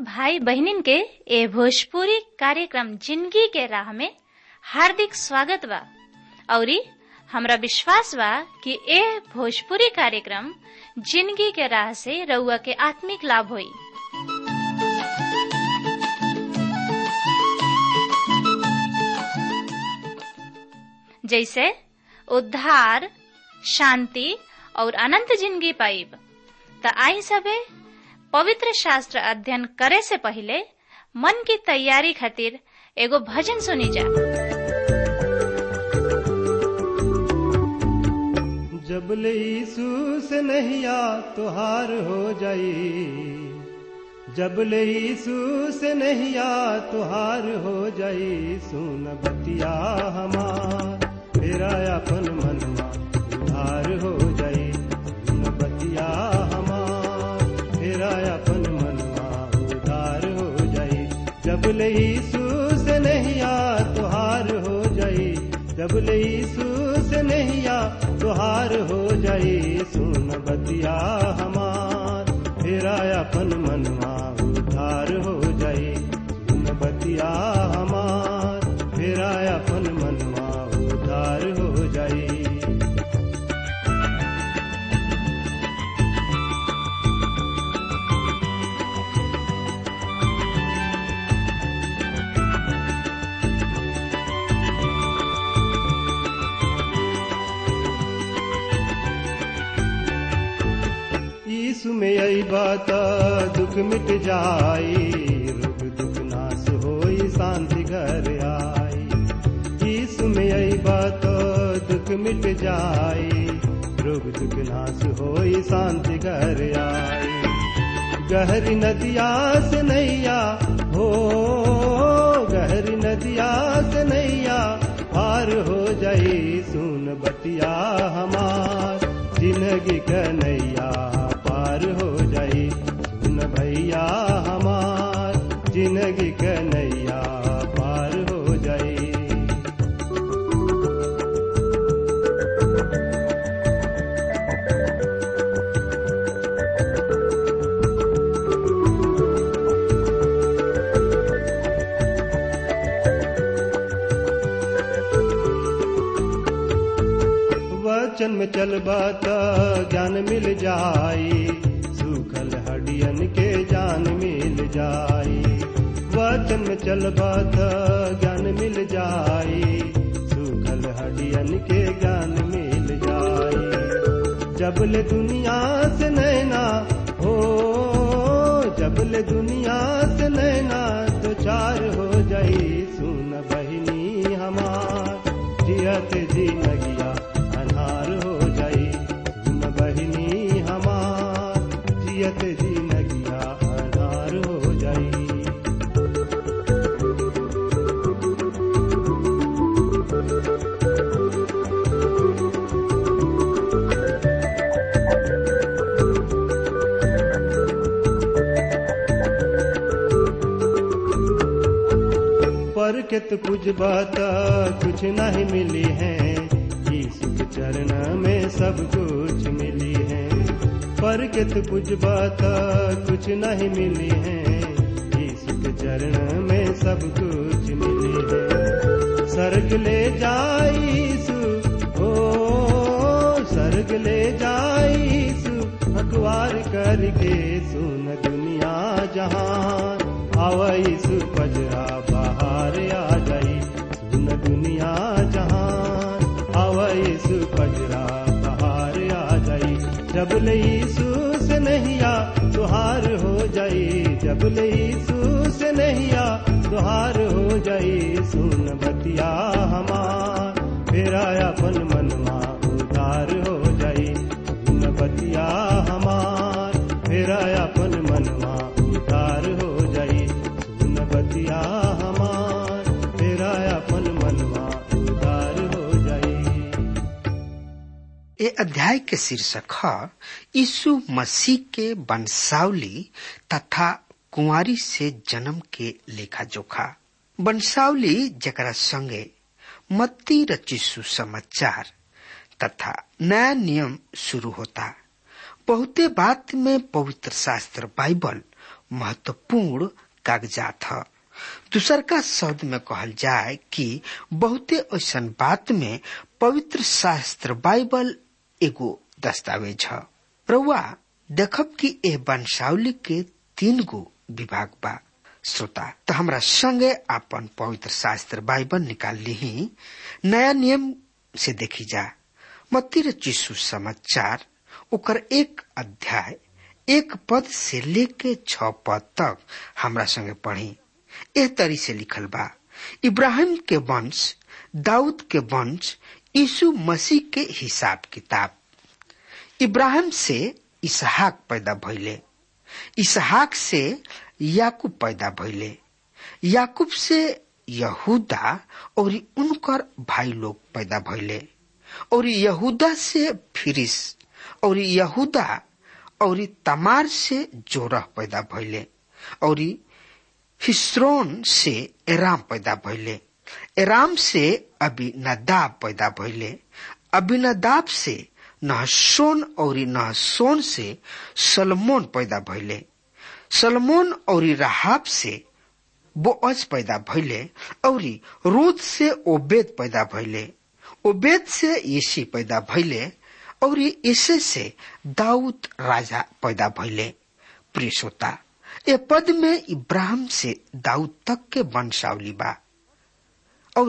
भाई बहनिन के ए भोजपुरी कार्यक्रम जिंदगी के राह में हार्दिक स्वागत बा। औरी हमरा विश्वास बा कि ए भोजपुरी कार्यक्रम जिंदगी के राह से रउआ के आत्मिक लाभ होई। जैसे उद्धार, शांति और अनंत जिंदगी पाइब। त आई सबे पवित्र शास्त्र अध्ययन करे से पहले मन की तैयारी खातिर एगो भजन सुनी जा। जब ले यीशु से नहिया तुहार हो जाई, जब ले यीशु से नहिया तुहार हो जाई, सुन बतिया हमार तेरा अपन मनवा उधार हो जाई, सुन बतिया हमार तेरा अपन मनवा उधार हो जाई। जब ले यीशु से नहिया तुहार हो जाई, जब ले यीशु से नहिया तुहार हो जाई, सुन बतिया हमार तेरा अपन मनवा उधार हो जाई, सुन बतिया हमार तेरा अपन मनवा उधार हो जाई। यीशु में आई बात दुख मिट जाई, रोग दुख नाश होई शांति घर आई। यीशु में आई बात दुख मिट जाई, रोग दुख नाश होई शांति घर आई। गहरी नदिया से नैया हो, गहरी नदिया से नैया पार हो जाई, सुन बतिया हमार जिंदगी कन्हैया पार हो जाई, सुन भैया हमार जिंदगी कन्हैया पार हो जाई। वचन में चलबा त ज्ञान मिल जाई, सूखल हड्डियन के जान मिल जाई। वचन में चलबा त ज्ञान मिल जाई, सूखल हड्डियन के ज्ञान मिल जाई। जबले दुनिया से नैना हो, जबले दुनिया से नैना तो चार हो जाई, सुन बहिनी हमार जियत जिंदगिया अनहार हो जाई, सुन बहिनी हमार जियत जिंदगिया अनहार हो जाई। पर के तो कुछ बात कुछ नहीं मिली है, यीशु के चरण में सब कुछ मिली है। पर के तो कुछ बात कुछ नहीं मिली है, यीशु के चरण में सब कुछ मिली है। स्वर्ग ले जाई यीशु हो, स्वर्ग ले जाई यीशु अखबार करके, सुन दुनिया जहान आवा यीशु पजरा बाहर आ जाई, सुन दुनिया जहान आवा यीशु पजरा बाहर आ जाई। जब ले यीशु से नहिया तुहार हो जाई, जब ले यीशु से नहिया तुहार हो जाई, सुन बतिया हमार तेरा अपन मनवा उधार हो जाई, सुन बतिया हमार तेरा अपन मनवा उधार हो जाई, सुन बतिया हमार तेरा अपन मनवा उधार हो जाई। ए अध्याय के शीर्षक है यीशु मसीह के वंशावली तथा कुंवारी से जन्म के लेखा जोखा। वंशावली जकरा संगे मत्ती रचित सुसमाचार तथा नया नियम शुरू होता। बहुते बात में पवित्र शास्त्र बाइबल महत्वपूर्ण कागजात है। दूसर का शब्द में कहल जाए कि बहुते ऐसा बात में पवित्र शास्त्र बाइबल एगो दस्तावेज है। रउआ देखब कि यह वंशावली के 3 गो विभाग बा। श्रोता, तो हमरा संगे अपन पवित्र शास्त्र बाइबल निकाल ली। नया नियम से देखी जा मत्ती रचित सुसमाचार ओकर 1 अध्याय 1 पद से लेके 6 पद तक हमरा संगे पढ़ी। एह तरी से लिखल बा, इब्राहिम के वंश, दाऊद के वंश, यीशु मसीह के हिसाब किताब। इब्राहिम से इसहाक पैदा भइले, इसहाक से याकूब पैदा भइले, याकूब से यहूदा और उनकर भाई लोग पैदा भइले, और यहूदा से फिरिस, और यहूदा और तमार से जोरह पैदा भइले, और हिस्रोन से एराम पैदा भइले, एराम से अबीनादाब पैदा भइले, अबीनादाब से नहशोन, और नहशोन से सलमोन पैदा भइले, सलमोन और राहाब से बोअज पैदा भइले, और रूद से ओबेद पैदा भइले, ओबेद से यीशी पैदा भइले, और इसे से दाऊद राजा पैदा भइले। प्रिय श्रोता, ए पद में इब्राहिम से दाऊद तक के वंशावली बा, और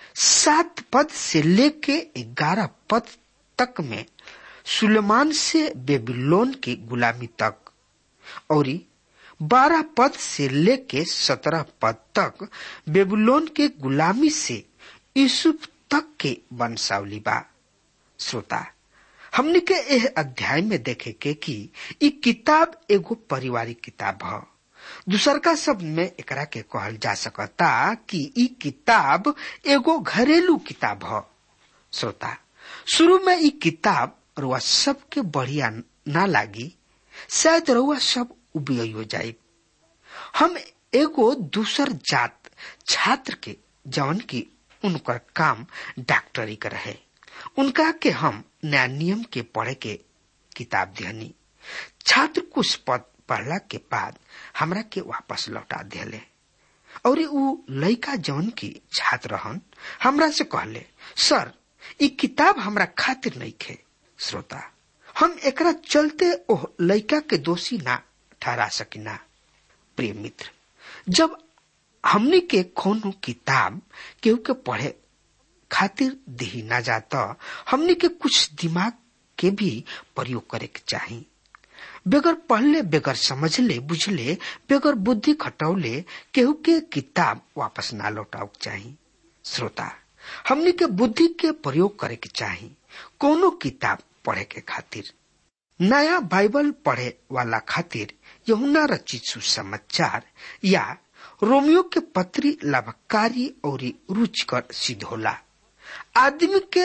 7 पद से लेके 11 पद तक में सुलेमान से बेबीलोन की गुलामी तक, और 12 पद से लेके 17 पद तक बेबीलोन के गुलामी से यूसुफ तक के वंशावली बा। श्रोता, हमने के यह अध्याय में देखे के कि ई किताब एगो पारिवारिक किताब है। दूसर का शब्द में एकरा के कहल जा सकता कि ई किताब एगो घरेलू किताब है। श्रोता, शुरू में ई किताब रुआ सबके बढ़िया ना लागी, शायद रुआ सब उबिय हो जाये। हम एगो दूसर जात छात्र के जवन की उनकर काम डॉक्टरी का रहे, उनका के हम नया नियम के पढ़े के किताब दिहनी। छात्र कुछ पद पढ़ला के बाद हमरा के वापस लौटा दिले, और उ लड़का जवन की छात्र हन हमरा से कहले, सर ई किताब हमरा खातिर नहीं खे। श्रोता, हम एकरा चलते ओह लड़का के दोषी ना ठहरा सकिना। प्रिय मित्र, जब हमनी के कोनो किताब केहू के पढ़े खातिर दी ना जाता, हमनी के कुछ दिमाग के भी प्रयोग करे के चाहिए। बेगर पढ़ले, बेगर समझले बुझले, बेगर बुद्धि खटौले केहू के किताब वापस ना लौटाओ चाहिए। श्रोता, हमनी के बुद्धि के प्रयोग करे के चाहिए कोनो किताब पढ़े के खातिर। नया बाइबल पढ़े वाला खातिर यूहन्ना रचित सुसमाचार या रोमियो के पत्री लाभकारी और रुचिकर सिद्ध होला। आदमी के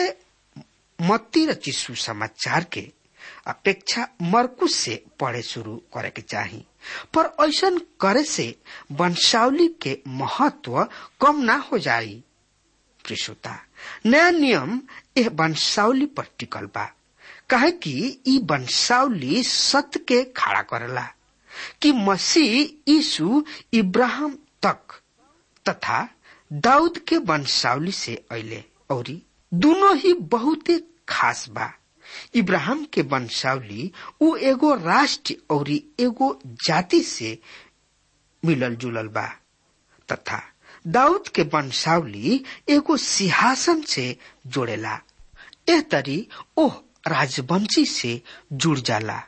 मत्ती रचित सुसमाचार के अपेक्षा मरकुस से पढ़े शुरू करे के चाहिए, पर ऐसा करे से वंशावली के महत्व कम ना हो जाये। प्रियश्रोता, नया नियम यह वंशावली पर टिकल बा, कहे कि ई वंशावली सत्य के खड़ा करला कि मसीह यीशु इब्राहिम तक तथा दाऊद के वंशावली से अइले, और दोनों ही बहुत खास बा। इब्राहिम के वंशावली उ एगो राष्ट्र और एगो जाति से मिलल जुलल बा, तथा दाऊद के वंशावली एगो सिंहासन से जोड़ेला। एह तरी ओह राजवंशी से जुड़ जाला।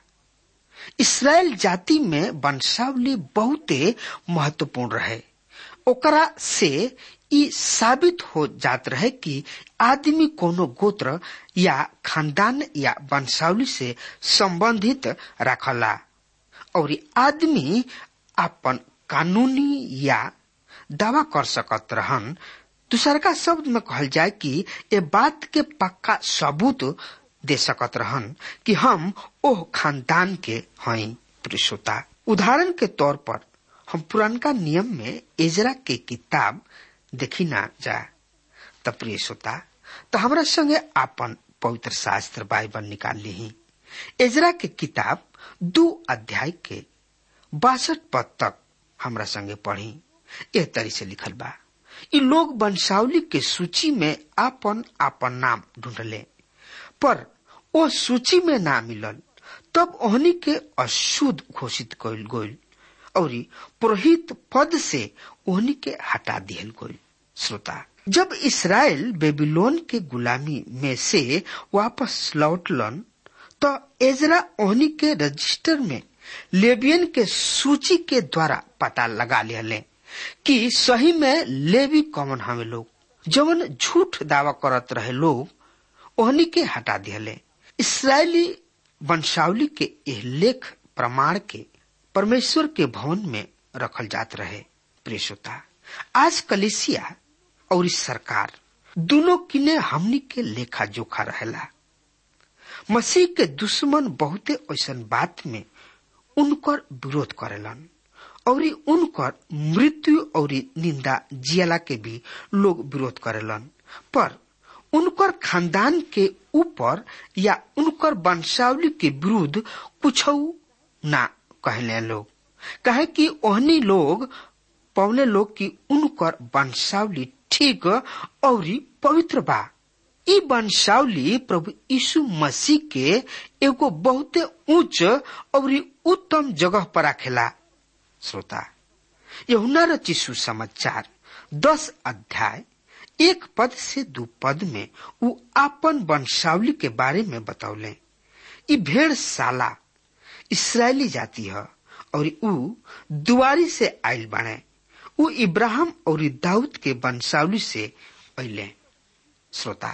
इस्राएल जाति में वंशावली बहुते महत्वपूर्ण रहे। ओकरा से ई साबित हो जात रहे कि आदमी कोनो गोत्र या खानदान या वंशावली से संबंधित रखला, और आदमी अपन कानूनी या दावा कर सकत रहन। दूसर का शब्द में कहल जाए कि ये बात के पक्का सबूत दे सकत रहन कि हम ओह खानदान के हई। प्रियश्रोता, उदाहरण के तौर पर हम पुरानका नियम में एजरा के किताब देखी ना जा तब प्रियश्रोता, तो हमरा संगे आपन पवित्र शास्त्र बाइबल निकाल ली। एजरा के किताब 2 अध्याय के 62 पद तक हमरा संगे पढ़ी। एह तरी से लिखल बा, इ लोग वंशावली के सूची में आपन आपन नाम ढूंढले, पर वो सूची में ना मिलल। तब ओहनी के अशुद्ध घोषित कइल गइल और पुरोहित पद से ओहनी के हटा दिहल गइल। श्रोता, जब इस्राएल बेबीलोन के गुलामी में से वापस लौटलन तो एजरा ओहनी के रजिस्टर में लेवियन के सूची के द्वारा पता लगा ले कि सही में लेवी कौन हमें लोग, जवन झूठ दावा करत रहे लोग ओहनी के हटा दिहले। इस्राएली वंशावली के यह लेख प्रमाण के परमेश्वर के भवन में रखल जात रहे। प्रिय श्रोता, आज कलीसिया और इस सरकार दोनों किने हमनी के लेखा जोखा रहेला। मसीह के दुश्मन बहुते ऐसन बात में उनकर विरोध करेलन और उनकर मृत्यु और निंदा जियाला के भी लोग विरोध करेलन, पर उनकर खानदान के ऊपर या उनकर वंशावली के विरुद्ध कुछ ना कहले लोग, कहे कि ओहनी लोग पौने लोग की उनकर वंशावली ठीक और पवित्र बा। इ वंशावली प्रभु यीशु मसीह के एगो बहुते उच्च और उत्तम जगह पर रखेला। श्रोता, यूहन्ना रचित सुसमाचार 10 अध्याय 1 पद से 2 पद में उ आपन वंशावली के बारे में बतौले। इ भेड़ साला इस्राएली जाति है और उ दुआरी से आयल बने। उ इब्राहिम और दाऊद के वंशावली से अइले। श्रोता,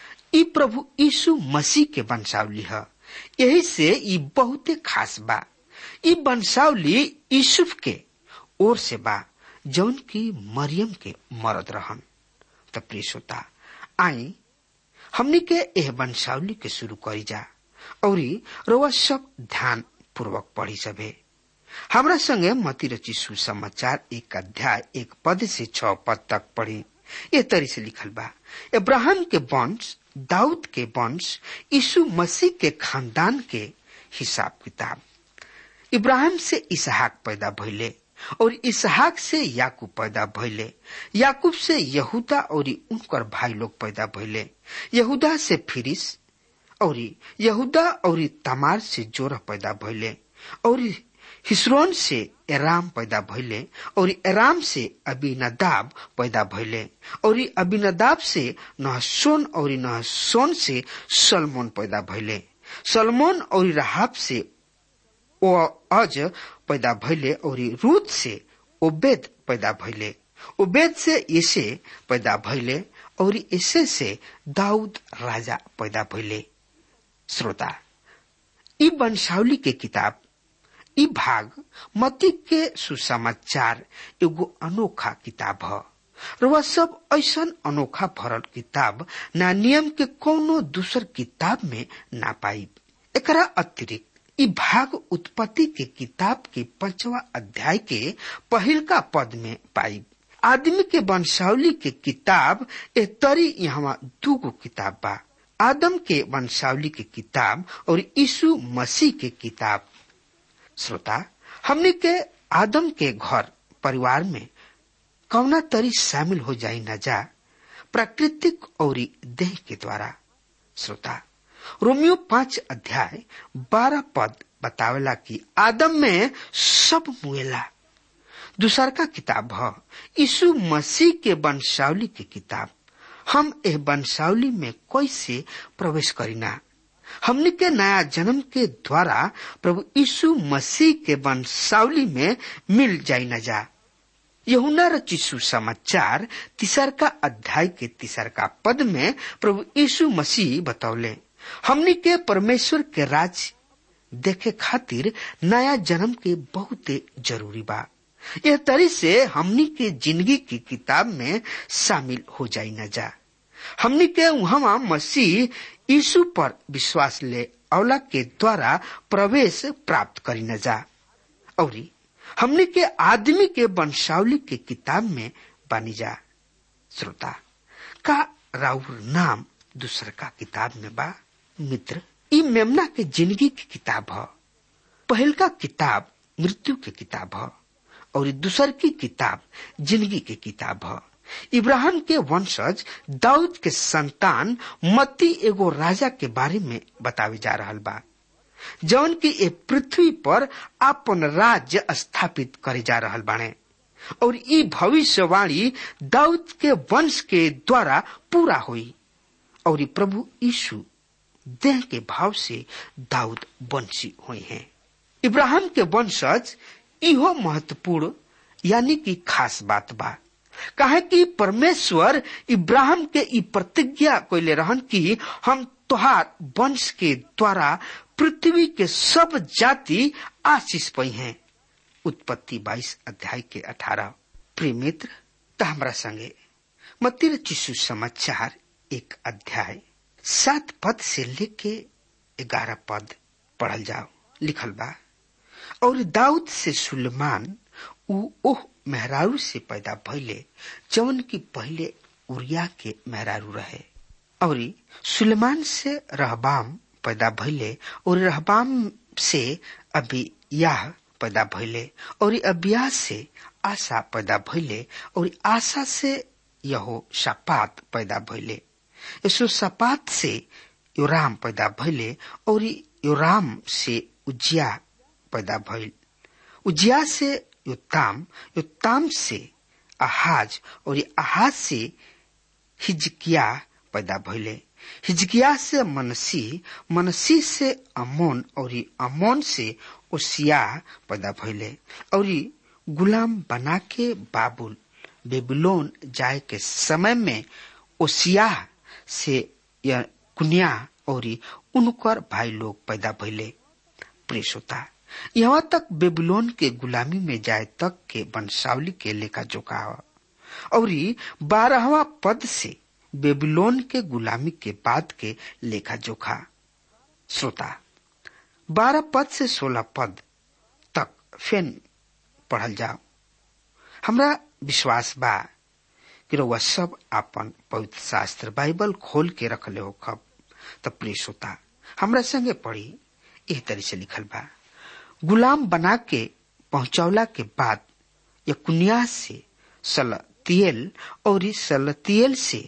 इ प्रभु यीशु मसीह के वंशावली है, यही से इ बहुते खास बा। इ वंशावली यूसुफ के ओर से बा, जौन की मरियम के मरद रहन। तो प्रिय श्रोता, आई हमनी के यह वंशावली के शुरू करी जा और रोवा सब ध्यान पूर्वक पढ़ी सभे। हमरा संगे मती रचित सुसमाचार 1 अध्याय 1 पद से 6 पद तक पढ़ी। ये तरी से लिखल बा, इब्राहिम के वंश, दाऊद के वंश, यीशु मसीह के खानदान के हिसाब किताब। इब्राहिम से इसहाक पैदा भइले और इसहाक से याकूब पैदा भइले। याकूब से यहूदा और उनकर भाई लोग पैदा भइले। यहूदा से फिरिस और यहूदा और तमार से जोरह पैदा भइले और हिस्रोन से एराम पैदा भइले और एराम से अबीनदाब पैदा भइले और अबीनदाब से नहशोन और नहशोन से सलमोन पैदा भइले। सलमोन और राहाब से ओअज पैदा भइले और रूत से ओबेद पैदा भइले। ओबेद से येसे पैदा भइले और येसे से दाऊद राजा पैदा भइले। श्रोता, इ वंशावली के किताब, इ भाग मत्ती के सुसमाचार एगो अनोखा किताब है। रउआ सब ऐसन अनोखा भरल किताब ना नियम के कोनो दूसर किताब में ना पाई। एकरा अतिरिक्त इ भाग उत्पत्ति के किताब के 5वां अध्याय के पहिलका पद में पाई। आदमी के वंशावली के किताब ए तरी यहाँ 2 किताब बा, आदम के वंशावली के किताब और यीशु मसीह के किताब। श्रोता, हमने के आदम के घर परिवार में कौना तरी शामिल हो जाई न जा, प्राकृतिक और देह के द्वारा। श्रोता, रोमियो 5 अध्याय 12 पद बतावेला कि आदम में सब मुएला। दूसर का किताब है यीशु मसीह के वंशावली की किताब। हम यह वंशावली में कैसे प्रवेश करीना? हमने के नया जन्म के द्वारा प्रभु यीशु मसीह के वंशावली में मिल जाई न जा। यूहन्ना रचित सुसमाचार 3 अध्याय के 3 पद में प्रभु यीशु मसीह बतौले, हमने के परमेश्वर के राज देखे खातिर नया जन्म के बहुत जरूरी बा। यह तरी से हमनी के जिंदगी की किताब में शामिल हो जाई न जा। हमनी के वहाँ मसीह यीशु पर विश्वास ले अवला के द्वारा प्रवेश प्राप्त करी न जा और हमनी के आदमी के वंशावली के किताब में बनी जा। श्रोता, का राउर नाम दूसर का किताब में बा? मित्र, ई मेमना के जिंदगी की किताब है। पहल का किताब मृत्यु के किताब है और दूसर की किताब जिंदगी के किताब है। इब्राहिम के वंशज दाऊद के संतान मत्ती एगो राजा के बारे में बतावे जा रहल बा, जौन की ए पृथ्वी पर अपन राज्य स्थापित करे जा रहल बाने और ई भविष्यवाणी दाऊद के वंश के द्वारा पूरा हुई और ई प्रभु यीशु देह के भाव से दाऊद वंशी हुए हैं। इब्राहिम के वंशज इहो महत्वपूर्ण यानी कि खास बात बा, काहे कि परमेश्वर इब्राहिम के ई प्रतिज्ञा कइले रहन कि हम तोहार वंश के द्वारा पृथ्वी के सब जाति आशीष पाई हैं। उत्पत्ति 22 अध्याय के 18। प्रिय मित्र, त हमरा संगे मत्ती रचित समाचार 1 अध्याय 7 पद से लेके 11 पद पढ़ल जाओ। लिखल बा, और दाऊद से सुलेमान ओह मेहरारू से पैदा भइले जवन की पहले उरिया के मेहरारू रहे, और सुलेमान से रहबाम पैदा भइले और रहबाम से अबियाह पैदा भइले और अबियाह से आशा पैदा भइले और आशा से यहोशापात पैदा भइले। यहोशापात से योराम पैदा भइले और योराम से उज्जिया पैदा भइल। उज्जिया से योताम, योताम से आहाज और आहाज से हिजकिया पैदा भइले। हिजकिया से मनसी, मनसी से अमोन और अमोन से ओसिया पैदा भइले। और गुलाम बना के बाबुल बेबीलोन जाए के समय में ओसिया से कुनिया और उनकर भाई लोग पैदा भइले। प्रिय श्रोता, यहाँ तक बेबीलोन के गुलामी में जाए तक के वंशावली के लेखा जोखा और 12वां पद से बेबीलोन के गुलामी के बाद के लेखा जोखा। श्रोता, 12 पद से 16 पद तक फेन पढ़ल जाओ। हमरा विश्वास बा कि रउआ सब आपन पवित्र शास्त्र बाइबल खोल के रखले हो खब। त प्रिय श्रोता, हमरा संगे पढ़ी। एह तरह से लिखल बा, गुलाम बना के पहुंचौला के बाद यकुनिया से सलतियेल और सलतियेल से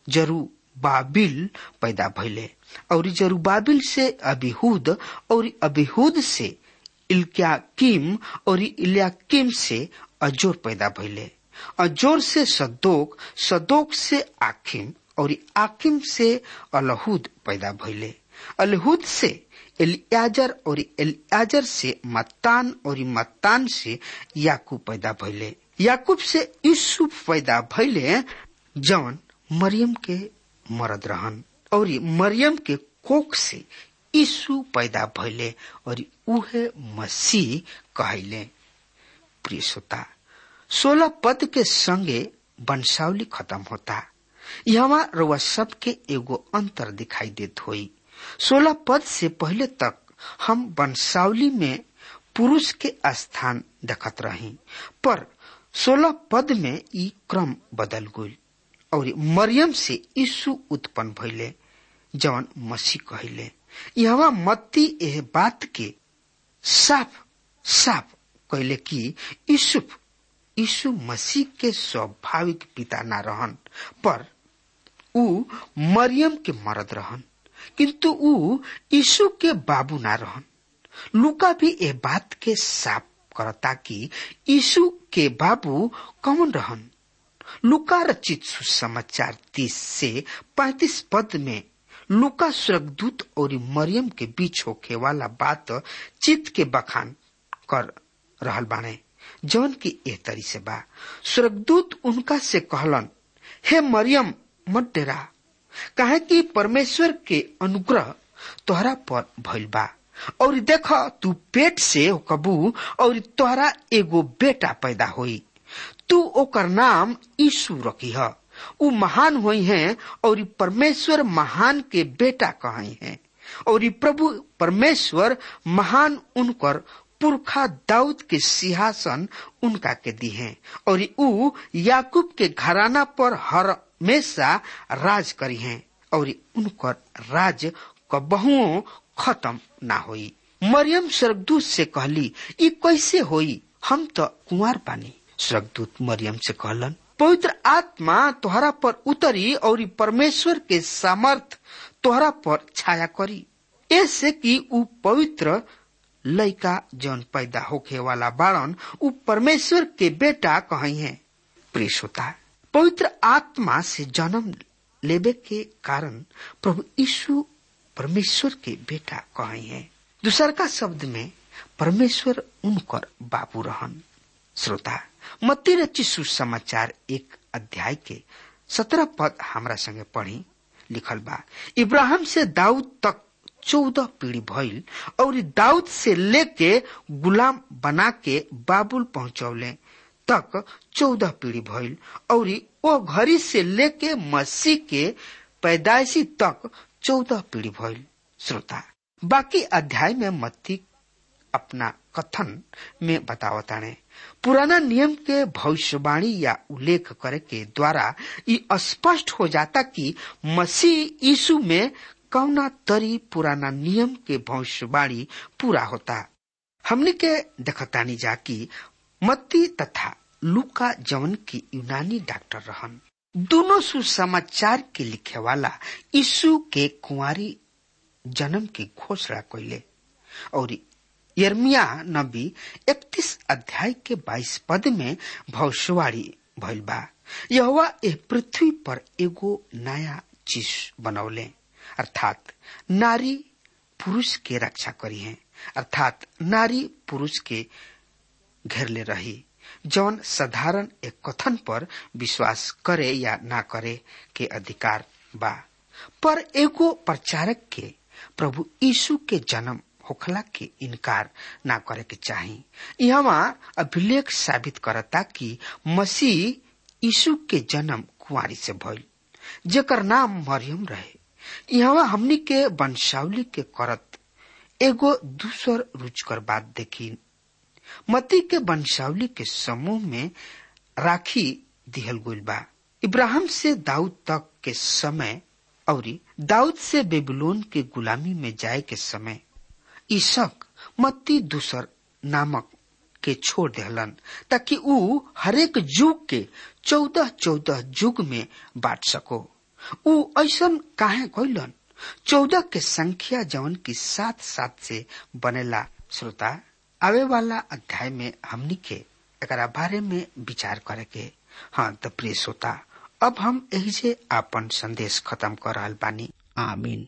जरुबाबिल पैदा भइले और जरुबाबिल से अबीहूद और अबीहूद से इल्कियाकीम और इल्याकीम से अजोर पैदा भइले। अजोर से सदोक, सदोक से आखिम और आखिम से अलहूद पैदा भइले। अलहूद से एलियाजर और एलियाजर से मत्तान और मत्तान से याकूब पैदा भइले। याकूब से यूसुफ पैदा भइले जौन मरियम के मरद रहन और मरियम के कोख से यीशु पैदा भइले और उहे मसीह कहले। प्रिय श्रोता, 16 पद के संगे वंशावली खत्म होता। यहाँ रउआ सबके एगो अंतर दिखाई देत होई। 16 पद से पहले तक हम वंशावली में पुरुष के स्थान देखत रही, पर 16 पद में ई क्रम बदल गई और मरियम से यीशु उत्पन्न भइले जौन मसीह कहले। यहाँ मत्ती एह बात के साफ साफ कहले कि यीशु मसीह के स्वाभाविक पिता ना रहन, पर ऊ मरियम के मरद रहन, किंतु ऊ यीशु के बाबू ना रहन। लूका भी ए बात के साफ करता कि यीशु के बाबू कौन रहन। लूका रचित सुसमाचार 30 से 35 पद में लूका स्वर्गदूत और मरियम के बीच होखे वाला बात चित के बखान कर रहल बाने, जौन की एह तरी से बा। स्वर्गदूत उनका से कहलन, हे मरियम मत डरा, काहे कि परमेश्वर के अनुग्रह तोहरा पर भइल बा, और देख तू पेट से कबू और तोहरा एगो बेटा पैदा होई, तू ओकर नाम यीशु रखी है। ऊ महान हुई हैं और परमेश्वर महान के बेटा कहे हैं, और प्रभु परमेश्वर महान उनकर पुरखा दाऊद के सिंहासन उनका के दी हैं, और ऊ याकूब के घराना पर हमेशा राज करी हैं, और उनकर राज कबहुओं खत्म ना होई। मरियम स्वर्गदूत से कहली, ई कैसे होई, हम तो कुंवार बानी। स्वर्गदूत मरियम से कहलन, पवित्र आत्मा तोहरा पर उतरी और परमेश्वर के सामर्थ तोहरा पर छाया करी, ऐसे कि ऊ पवित्र लइका जौन पैदा होखे वाला बाड़न ऊ परमेश्वर के बेटा कही है। प्रिय श्रोता, पवित्र आत्मा से जन्म लेबे के कारण प्रभु यीशु परमेश्वर के बेटा कही है। दूसर का शब्द में परमेश्वर उनकर बाबू रहन। श्रोता, मत्ती रचित सुसमाचार 1 अध्याय के 17 पद हमरा संगे पढ़ी। लिखल बा, इब्राहिम से दाऊद तक 14 पीढ़ी भइल और दाऊद से लेके गुलाम बना के बाबुल पहुंचौले तक 14 पीढ़ी भइल और वो घड़ी से लेके मसीह के पैदाइशी तक 14 पीढ़ी भइल। श्रोता, बाकी अध्याय में मत्ती अपना कथन में बतावताने पुराना नियम के भविष्यवाणी या उल्लेख करे के द्वारा ये स्पष्ट हो जाता कि मसीह यीशु में कौना तरी पुराना नियम के भविष्यवाणी पूरा होता। हमने के देखतानी जा कि मत्ती तथा लूका जवन की यूनानी डॉक्टर रहन, दोनों सुसमाचार के लिखे वाला यीशु के कुंवारी जन्म की घोषणा कइले और यिर्मयाह नबी 31 अध्याय के 22 पद में भविष्यवाणी भइल बा, यहोवा एह पृथ्वी पर एगो नया चीज बनौले, अर्थात नारी पुरुष के रक्षा करी है, अर्थात नारी पुरुष के घेरले रही, जौन साधारण एक कथन पर विश्वास करे या ना करे के अधिकार बा, पर एगो प्रचारक के प्रभु यीशु के जन्म होखला के इनकार ना करे के चाही। यहाँ अभिलेख साबित करता कि मसीह यीशु के जन्म कुंवारी से भइल, जेकर नाम मरियम रहे। यहाँ हमनी के वंशावली के करत एगो दूसर रुचकर बात देखी। मत्ती के वंशावली के समूह में राखी दिहल गइल बा इब्राहिम से दाऊद तक के समय और दाऊद से बेबीलोन के गुलामी में जाए के समय। ईसक मत्ती दूसर नामक के छोड़ देहलन ताकि ऊ हरेक युग के 14 युग में बांट सको। ऊ ऐसन काहे कइलन? 14 के संख्या जवन की 7 से बनेला। श्रोता, आवे वाला अध्याय में हमनी के एकरा बारे में विचार करे के। हाँ तो प्रिय श्रोता, अब हम यही से अपन संदेश खत्म कर रहल बानी। आमीन।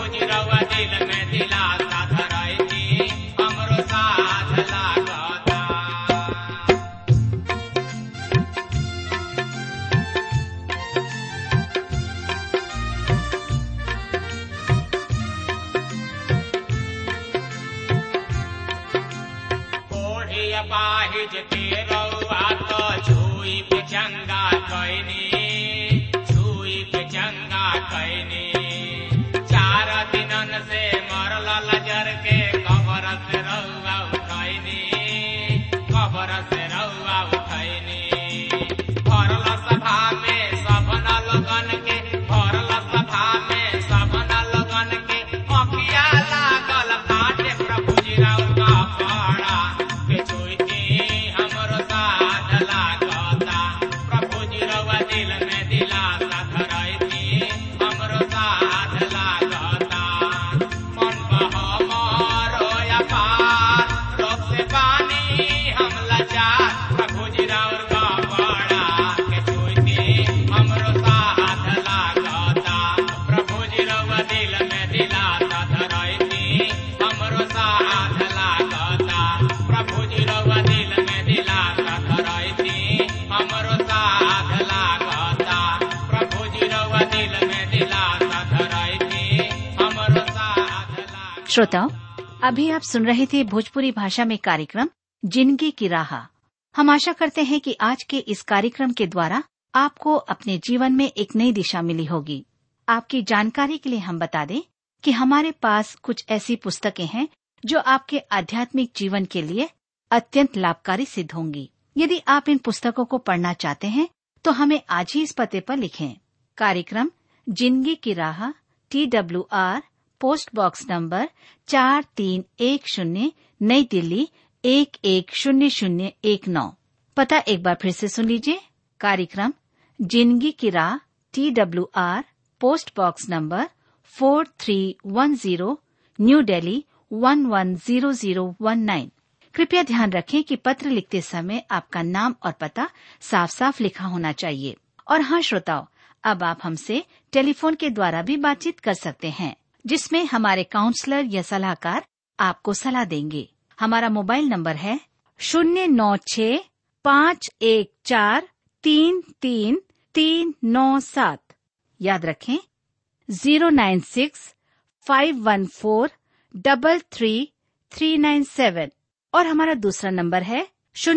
दिल में दिलासा धराई थी हमरो साथ लागता। अपाहिज के रउआ तो छुई के चंगा कैनी, छुई के चंगा कैनी। 4 दिनन से मरल लजर के कबर से रउआ उठैनी, कबर से रउआ उठैनी। भरल सभा में सबन लोगन के, भरल सभा में सबन लोगन के अखिया लागल फाटे। प्रभु जी रउआ पाड़ा के छुईती हमरो साथ लागता। प्रभु जी रउआ दिल में दिलासा धरैती हमरो साथ लागता। मन बहमरो अपार रोग से पानी हम लाचार। प्रभु जी रउआ पाड़ा के छुईती हमरो साथ लागता। प्रभु जी रउआ दिल में दिलासा धरैती हमरो साथ लागता। प्रभु जी रउआ दिल में दिलासा धरैती हमरो साथ लागता। प्रभु जी रउआ दिल में दिलासा धरैती हमरो साथ लागता। श्रोताओं, अभी आप सुन रहे थे भोजपुरी भाषा में कार्यक्रम जिंदगी की राह। हम आशा करते हैं कि आज के इस कार्यक्रम के द्वारा आपको अपने जीवन में एक नई दिशा मिली होगी। आपकी जानकारी के लिए हम बता दें कि हमारे पास कुछ ऐसी पुस्तकें हैं जो आपके आध्यात्मिक जीवन के लिए अत्यंत लाभकारी सिद्ध होंगी। यदि आप इन पुस्तकों को पढ़ना चाहते हैं तो हमें आज ही इस पते पर लिखें। कार्यक्रम जिंदगी की राह, TWR, पोस्ट बॉक्स नंबर 4310, नई दिल्ली 110019। पता एक बार फिर से सुन लीजिए। कार्यक्रम जिंदगी की राह, TWR, post box number 4310, New Delhi 110019। कृपया ध्यान रखें कि पत्र लिखते समय आपका नाम और पता साफ साफ लिखा होना चाहिए। और हाँ श्रोताओ, अब आप हमसे टेलीफोन के द्वारा भी बातचीत कर सकते हैं, जिसमें हमारे काउंसलर या सलाहकार आपको सलाह देंगे। हमारा मोबाइल नंबर है 09651433397। याद रखें 09651433397। और हमारा दूसरा नंबर है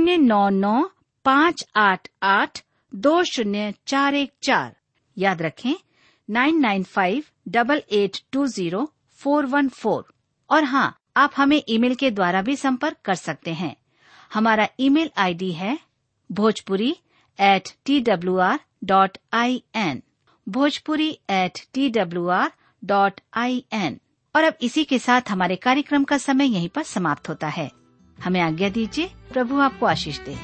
09958820414। याद रखें 9958820414। और हाँ, आप हमें ईमेल के द्वारा भी संपर्क कर सकते हैं। हमारा ईमेल आईडी है bhojpuri@twr.in, bhojpuri@twr.in। और अब इसी के साथ हमारे कार्यक्रम का समय यहीं पर समाप्त होता है। हमें आज्ञा दीजिए। प्रभु आपको आशीष दे।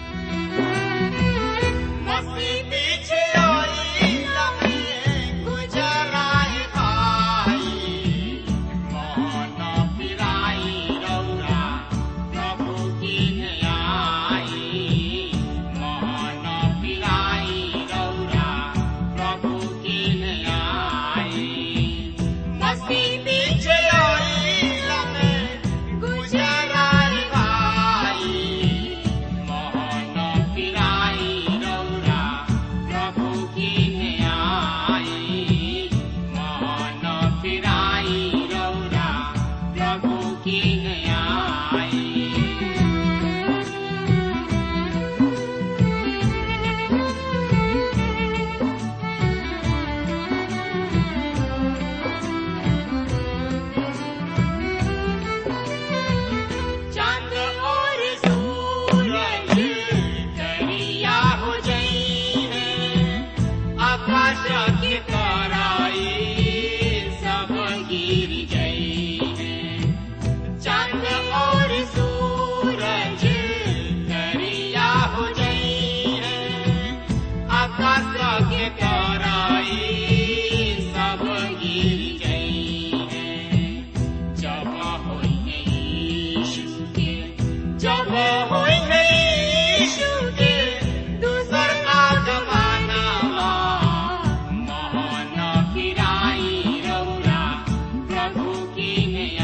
प्रभु की